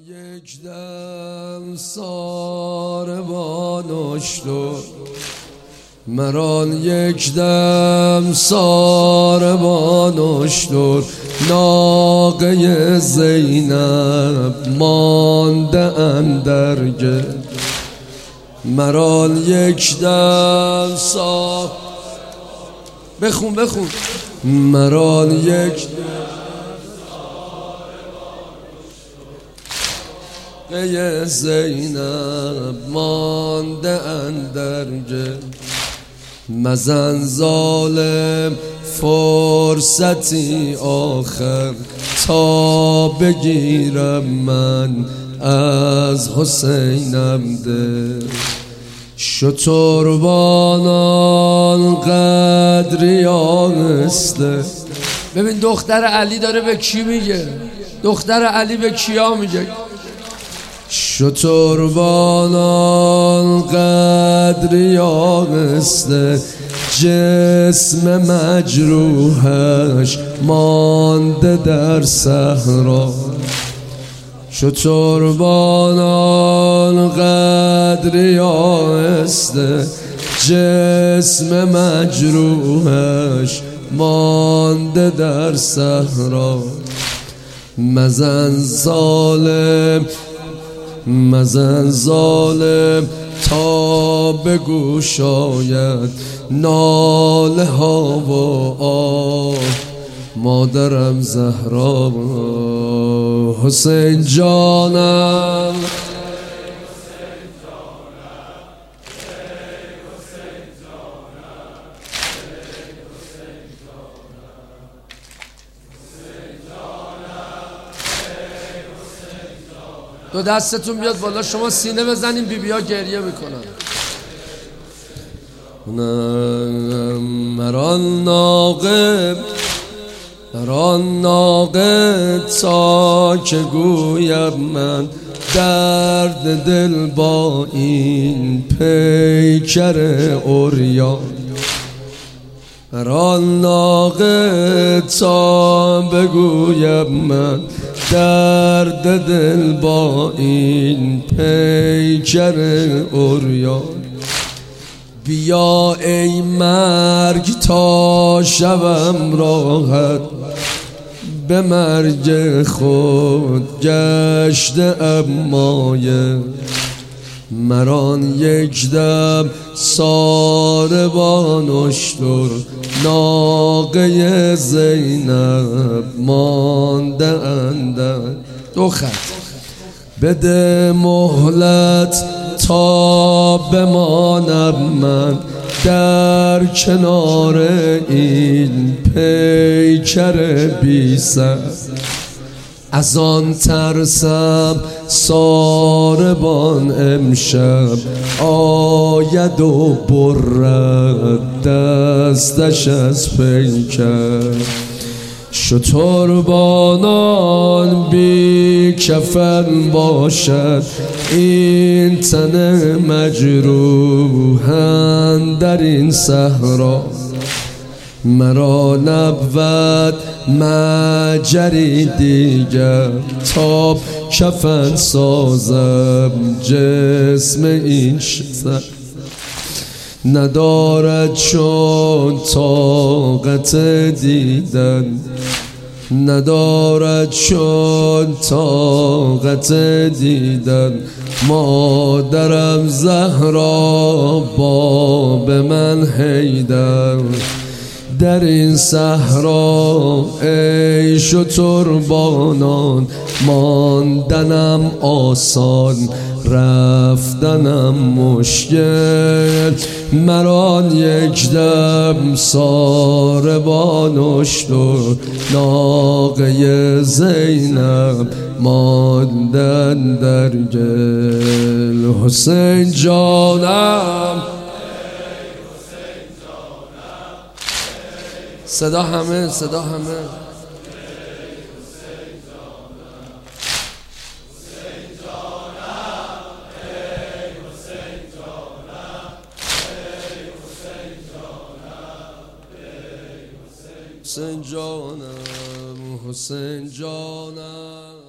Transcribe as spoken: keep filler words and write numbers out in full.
یک دم ساربان اشتر مران یک دم ساربان اشتر ناقه زینب مانده اندر گل مران یک دم سار بخون بخون مران یک ای زینب مانده اندر گل مزن ظالم فرصتی آخر تا بگیرم من از حسینم دل شتربانان قدریانسته. ببین دختر علی داره به کی میگه؟ دختر علی به کیا میگه؟ شتربانان قدریانسته جسم مجروحش مانده در صحرا شتربانان قدریانسته جسم مجروحش مانده در صحرا مزن ظالم مزن ظالم تا به گوش آید ناله ها و آه مادرم زهرا حسین جانم دو دستتون بیاد بالا شما سینه بزنین بی بیا گریه میکنن. مران ناقه مران ناقه تا که گویم من درد دل با این پیکر عریان مران ناقه تا بگویم من درد دل با این پیکر عریان بیا ای مرگ تا شوم راحت به مرگ خود گشته امایه مران یک دم ساربان اشتر ناقه زینب مانده اندر دو خط بده مهلت تا بمانم من در کنار این پیکر بی سر از آن ترسم ساربان امشب آید و برد دستش از پیکر شتربانان بی کفن باشد این تن مجروحن در این صحرا مرا نبود مجری دیگر تا کفن سازم جسم این شسر ندارد چون طاقت دیدن ندارد چون طاقت دیدن مادرم زهرا باب من حیدر در این صحرا ای شتربانان ماندنم آسان رفتنم مشکل مران یک دم ساربان اشتر ناقه زینب ماندن در گل حسین جانم صدا همه صدا همه حسین جانم حسین جانم